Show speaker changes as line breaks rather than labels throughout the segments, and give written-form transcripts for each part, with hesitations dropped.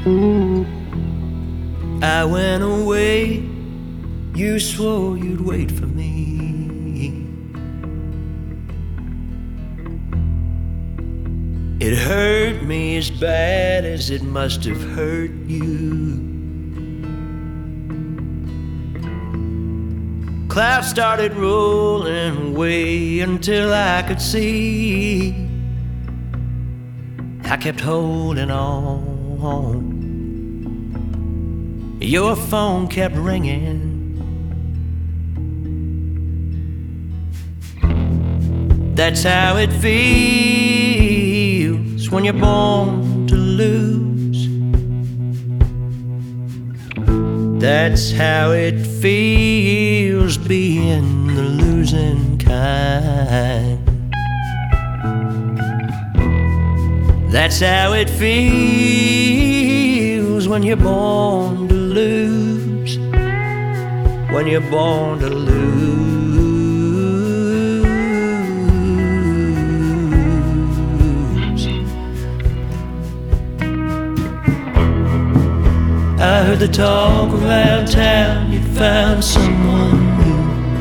I went away, you swore you'd wait for me. It hurt me as bad as it must have hurt you. Clouds started rolling away until I could see. I kept holding on. Your phone kept ringing. That's how it feels when you're born to lose. That's how it feels being the losing kind. That's how it feels when you're born to lose. When you're born to lose. I heard the talk around town, you'd found someone new.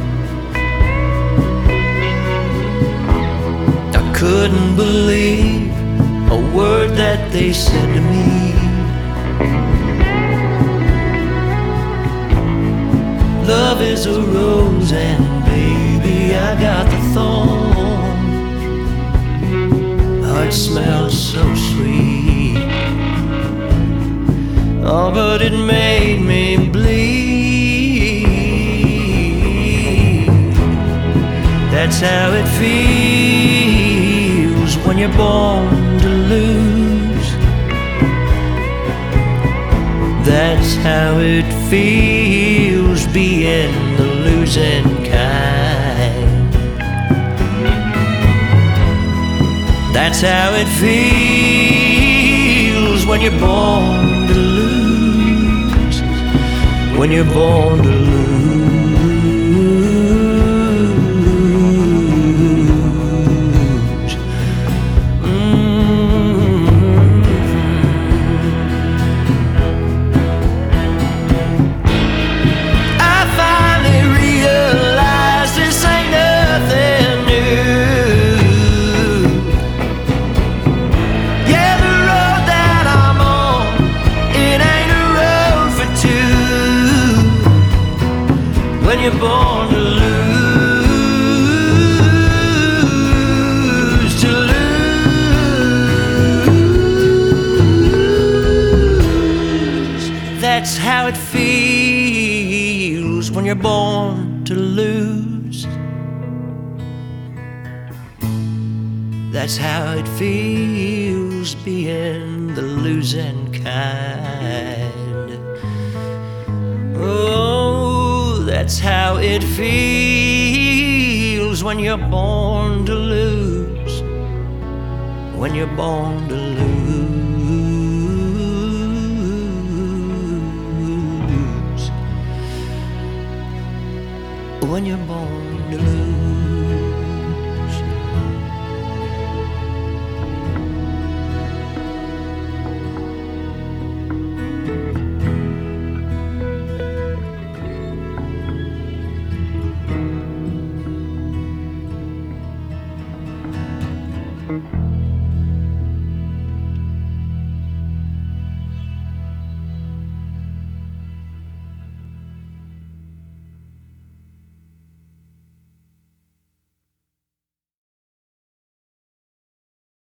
I couldn't believe a word that they said to me. Love is a rose and baby, I got the thorn. Oh, it smells so sweet. Oh, but it made me bleed. That's how it feels when you're born to lose. That's how it feels being the losing kind. That's how it feels when you're born to lose. When you're born to lose. When you're born to lose, to lose. That's how it feels when you're born to lose. That's how it feels being the losing kind. Oh, that's how it feels when you're born to lose. When you're born to lose. When you're born to lose. Mm-hmm.